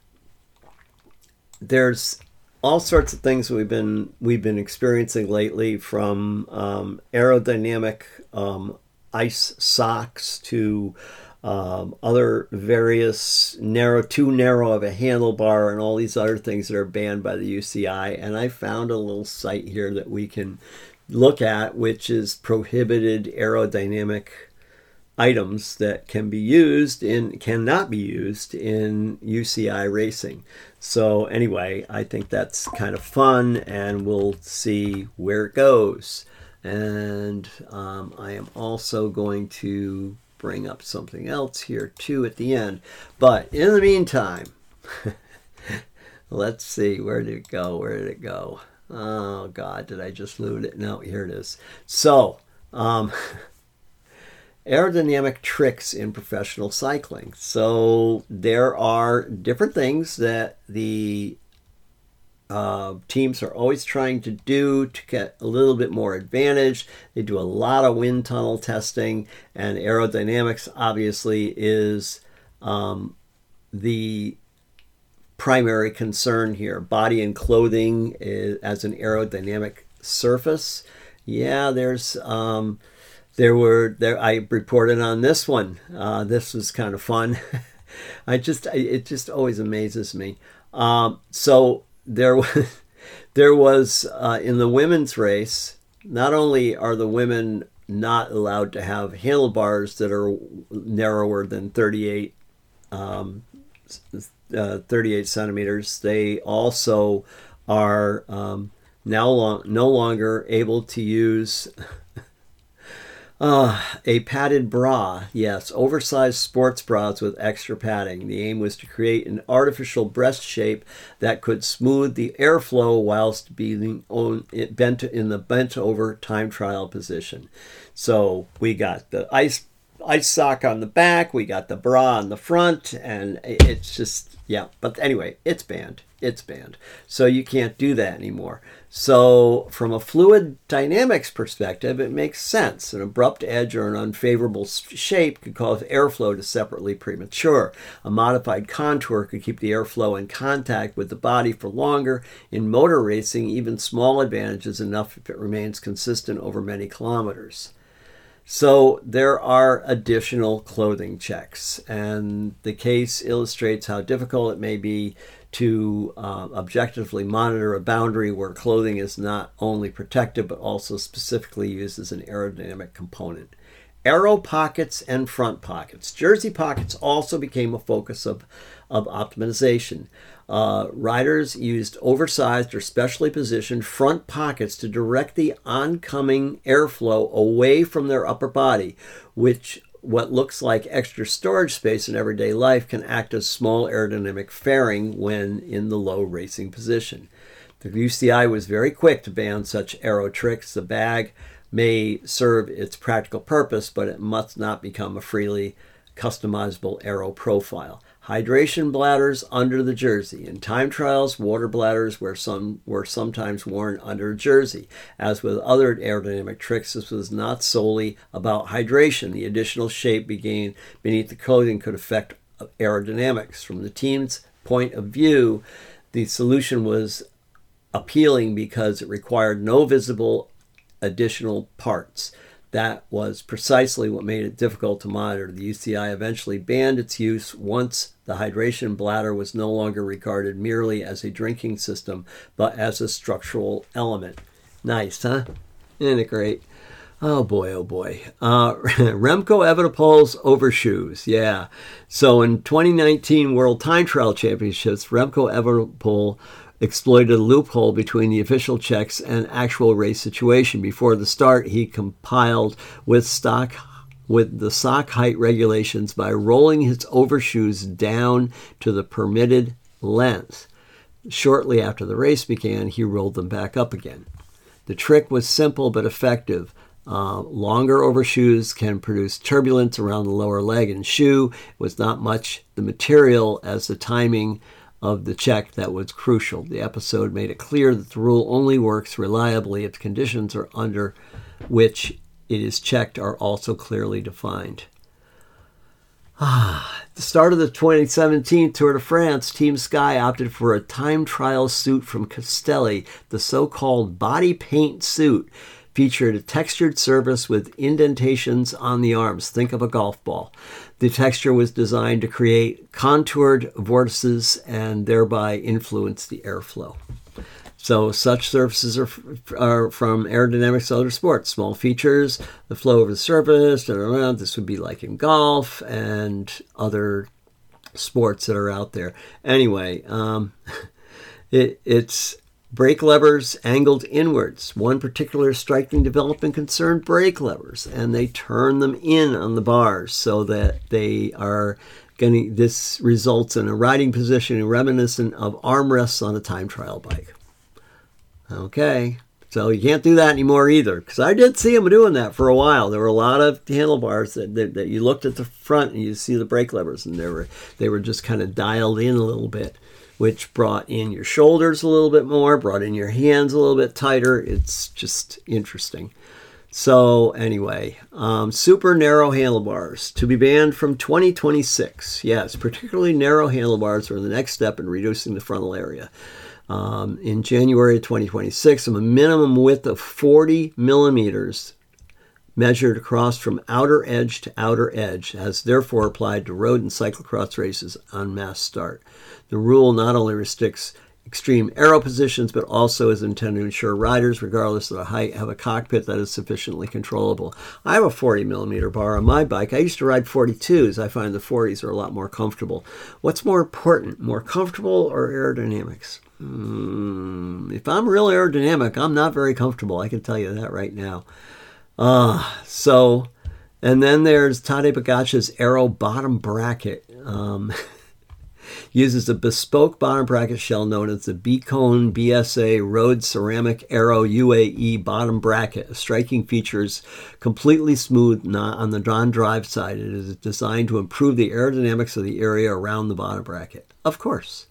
there's all sorts of things we've been we've been experiencing lately, from um, aerodynamic um ice socks to um, other various narrow, too narrow of a handlebar, and all these other things that are banned by the U C I. And I found a little site here that we can look at, which is prohibited aerodynamic items that can be used in, cannot be used in U C I racing. So anyway, I think that's kind of fun, and we'll see where it goes. And um, I am also going to bring up something else here too at the end. But in the meantime, let's see, where did it go? Where did it go? Oh God, did I just lose it? No, here it is. So, um, aerodynamic tricks in professional cycling. So there are different things that the uh, teams are always trying to do to get a little bit more advantage. They do a lot of wind tunnel testing, and aerodynamics obviously is um, the primary concern here. Body and clothing is, as an aerodynamic surface. Yeah, there's um, there were there. I reported on this one. Uh, this was kind of fun. I just it just always amazes me. Um, so there was there was uh, in the women's race. Not only are the women not allowed to have handlebars that are narrower than thirty-eight um, uh, thirty-eight centimeters, they also are um, now long, no longer able to use uh, a padded bra. Yes, oversized sports bras with extra padding. The aim was to create an artificial breast shape that could smooth the airflow whilst being on, it bent in the bent over time trial position. So we got the ice ice sock on the back, we got the bra on the front, and it's just, yeah. But anyway, it's banned. It's banned. So you can't do that anymore. So from a fluid dynamics perspective, it makes sense. An abrupt edge or an unfavorable shape could cause airflow to separately premature. A modified contour could keep the airflow in contact with the body for longer. In motor racing, even small advantage is enough if it remains consistent over many kilometers. So there are additional clothing checks, and the case illustrates how difficult it may be to uh, objectively monitor a boundary where clothing is not only protective but also specifically used as an aerodynamic component. Aero pockets and front pockets. Jersey pockets also became a focus of, of optimization. Uh, riders used oversized or specially positioned front pockets to direct the oncoming airflow away from their upper body, which what looks like extra storage space in everyday life can act as small aerodynamic fairing when in the low racing position. The U C I was very quick to ban such aero tricks. The bag may serve its practical purpose, but it must not become a freely customizable aero profile. Hydration bladders under the jersey. In time trials, water bladders were, some, were sometimes worn under a jersey. As with other aerodynamic tricks, this was not solely about hydration. The additional shape began beneath the clothing could affect aerodynamics. From the team's point of view, the solution was appealing because it required no visible additional parts. That was precisely what made it difficult to monitor. The U C I eventually banned its use once the hydration bladder was no longer regarded merely as a drinking system, but as a structural element. Nice, huh? Isn't it great? Oh boy, oh boy. Uh, Remco Evenepoel's overshoes. Yeah. So in twenty nineteen World Time Trial Championships, Remco Evenepoel exploited a loophole between the official checks and actual race situation. Before the start, he compiled with stock with the sock height regulations by rolling his overshoes down to the permitted length. Shortly after the race began, he rolled them back up again. The trick was simple but effective. Uh, longer overshoes can produce turbulence around the lower leg and shoe. It was not much the material as the timing of the check that was crucial. The episode made it clear that the rule only works reliably if the conditions are under which it is checked are also clearly defined. Ah, at the start of the twenty seventeen Tour de France, Team Sky opted for a time trial suit from Castelli. The so-called body paint suit featured a textured surface with indentations on the arms. Think of a golf ball. The texture was designed to create contoured vortices and thereby influence the airflow. So such surfaces are, are from aerodynamics to other sports. Small features, the flow over the surface, around. This would be like in golf and other sports that are out there. Anyway, um, it, it's brake levers angled inwards. One particular striking development concerned brake levers, and they turn them in on the bars so that they are going. This results in a riding position reminiscent of armrests on a time trial bike. Okay, so you can't do that anymore either, because I did see them doing that for a while. There were a lot of handlebars that, that, that you looked at the front and you see the brake levers, and they were they were just kind of dialed in a little bit. which brought in your shoulders a little bit more, brought in your hands a little bit tighter. It's just interesting. So anyway, um, super narrow handlebars to be banned from twenty twenty-six. Yes, particularly narrow handlebars are the next step in reducing the frontal area. Um, in January of twenty twenty-six, a minimum width of forty millimeters measured across from outer edge to outer edge has therefore applied to road and cyclocross races on mass start. The rule not only restricts extreme aero positions, but also is intended to ensure riders, regardless of the height, have a cockpit that is sufficiently controllable. I have a forty millimeter bar on my bike. I used to ride forty-twos. I find the forties are a lot more comfortable. What's more important, more comfortable or aerodynamics? Mm, if I'm real aerodynamic, I'm not very comfortable. I can tell you that right now. Uh, so, and then there's Tadej Pogačar's Aero bottom bracket. Um, uses a bespoke bottom bracket shell known as the B-Cone B S A Road Ceramic Aero U A E bottom bracket. Striking features completely smooth on the non-drive side. It is designed to improve the aerodynamics of the area around the bottom bracket. Of course.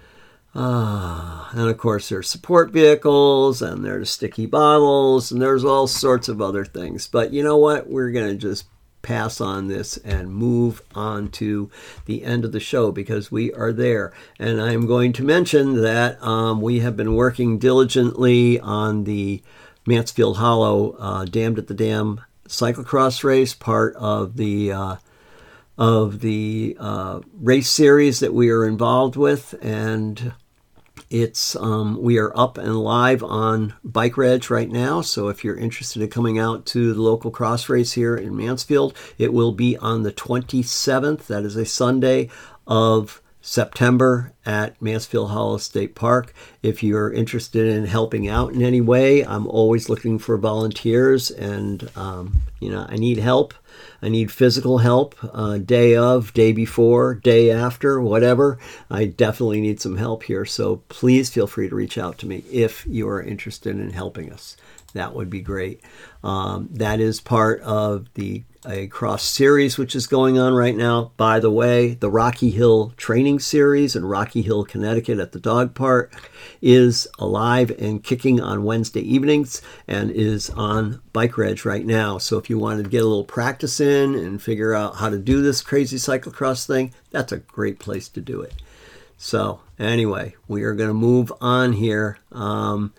Ah, and of course there's support vehicles, and there's sticky bottles, and there's all sorts of other things. But you know what? We're going to just pass on this and move on to the end of the show because we are there. And I'm going to mention that um, we have been working diligently on the Mansfield Hollow uh, Damned at the Dam cyclocross race, part of the uh, of the uh, race series that we are involved with, and It's um, we are up and live on Bike Reg right now, so if you're interested in coming out to the local cross race here in Mansfield, it will be on the twenty-seventh, that is a Sunday, of September at Mansfield Hollow State Park. If you're interested in helping out in any way, I'm always looking for volunteers, and um, you know, I need help. I need physical help, uh, day of, day before, day after, whatever. I definitely need some help here, so please feel free to reach out to me if you are interested in helping us. That would be great. Um, that is part of the a cross series which is going on right now. By the way, the Rocky Hill training series in Rocky Hill, Connecticut at the dog park is alive and kicking on Wednesday evenings and is on Bike Reg right now. So if you wanted to get a little practice in and figure out how to do this crazy cyclocross thing, that's a great place to do it. So anyway, we are going to move on here. Um,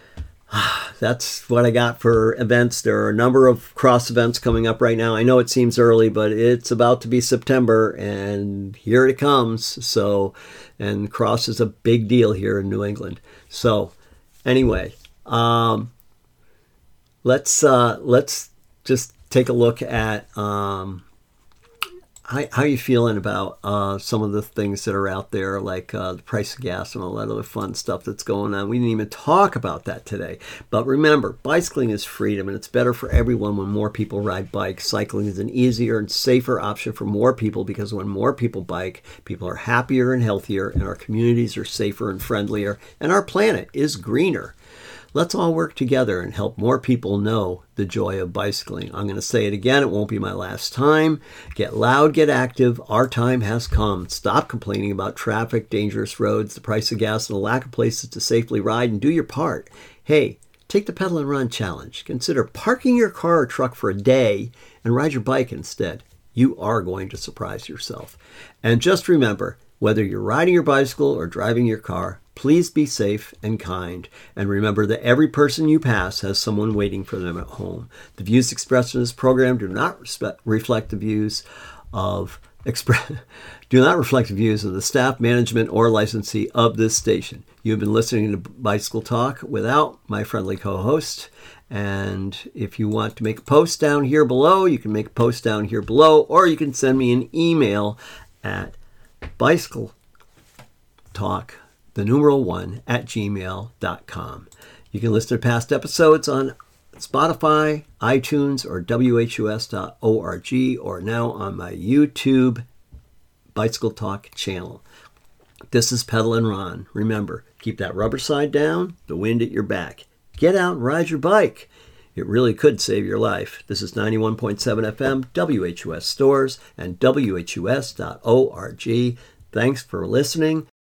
That's what I got for events. There are a number of cross events coming up right now. I know it seems early, but it's about to be September, and here it comes. So, and cross is a big deal here in New England. So, anyway, um, let's uh, let's just take a look at um, how how you feeling about uh, some of the things that are out there, like uh, the price of gas and all that other fun stuff that's going on. We didn't even talk about that today. But remember, bicycling is freedom, and it's better for everyone when more people ride bikes. Cycling is an easier and safer option for more people because when more people bike, people are happier and healthier, and our communities are safer and friendlier, and our planet is greener. Let's all work together and help more people know the joy of bicycling. I'm going to say it again. It won't be my last time. Get loud, get active. Our time has come. Stop complaining about traffic, dangerous roads, the price of gas, and the lack of places to safely ride, and do your part. Hey, take the Pedal and Run Challenge. Consider parking your car or truck for a day and ride your bike instead. You are going to surprise yourself. And just remember, whether you're riding your bicycle or driving your car, please be safe and kind, and remember that every person you pass has someone waiting for them at home. The views expressed in this program do not respect, reflect the views of express, do not reflect the views of the staff, management, or licensee of this station. You have been listening to Bicycle Talk without my friendly co-host. And if you want to make a post down here below, you can make a post down here below, or you can send me an email at bicycle talk the numeral one at gmail dot com. You can listen to past episodes on Spotify, iTunes, or W H U S dot org, or now on my YouTube Bicycle Talk channel. This is Pedal and Ron. Remember, keep that rubber side down, the wind at your back. Get out and ride your bike. It really could save your life. This is ninety-one point seven F M, W H U S Stores, and W H U S dot org. Thanks for listening.